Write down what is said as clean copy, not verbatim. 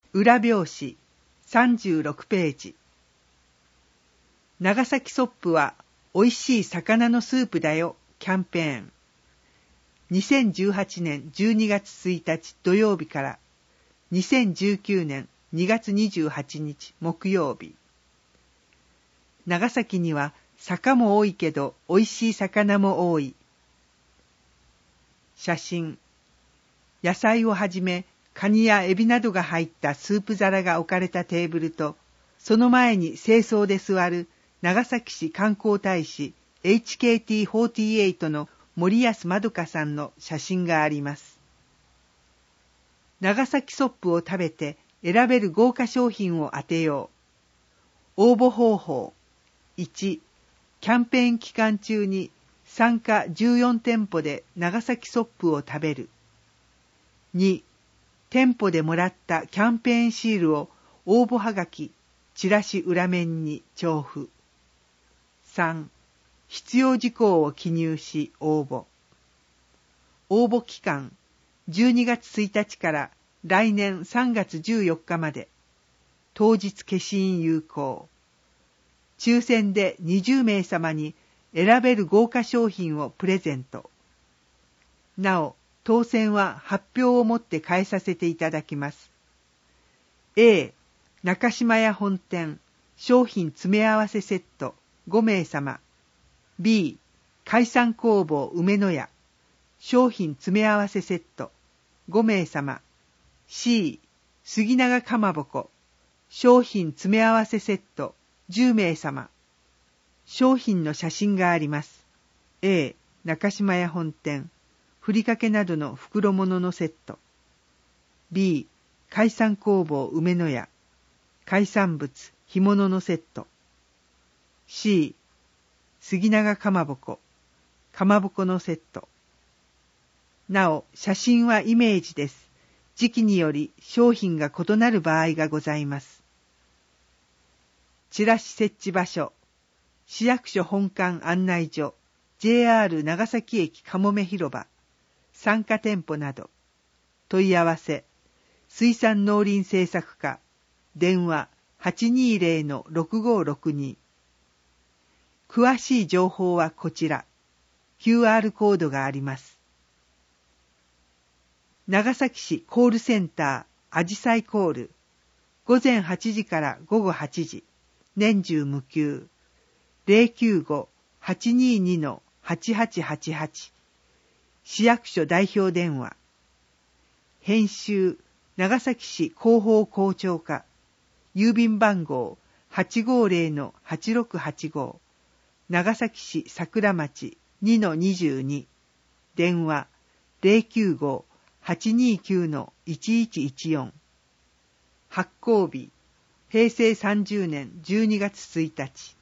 裏表紙36ページ。長崎ソップは美味しい魚のスープだよキャンペーン。2018年12月1日土曜日から2019年2月28日木曜日。長崎には坂も多いけど美味しい魚も多い。写真。野菜をはじめカニやエビなどが入ったスープ皿が置かれたテーブルと、その前に正装で座る長崎市観光大使 HKT48 の森安まどかさんの写真があります。長崎ソップを食べて選べる豪華商品を当てよう。応募方法。1、キャンペーン期間中に参加14店舗で長崎ソップを食べる。2、店舗でもらったキャンペーンシールを応募はがき、チラシ裏面に重付。3、必要事項を記入し応募。応募期間、12月1日から来年3月14日まで。当日消印有効。抽選で20名様に選べる豪華商品をプレゼント。なお、当選は発表をもって返させていただきます。A、中島屋本店商品詰め合わせセット5名様。B、海産工房梅の屋商品詰め合わせセット5名様。C、杉長かまぼこ商品詰め合わせセット10名様。商品の写真があります。A、中島屋本店ふりかけなどの袋物のセット。B、海産工房梅の屋海産物干物のセット。C、杉長かまぼこかまぼこのセット。なお、写真はイメージです。時期により商品が異なる場合がございます。チラシ設置場所。市役所本館案内所 JR 長崎駅かもめ広場参加店舗など。問い合わせ。水産農林政策課。電話 820-6562。詳しい情報はこちら。QR コードがあります。長崎市コールセンターあじさいコール。午前8時から午後8時。年中無休。095-822-8888。市役所代表電話。編集、長崎市広報広聴課。郵便番号 850-8685。長崎市桜町 2-22。電話 095-829-1114。発行日、平成30年12月1日。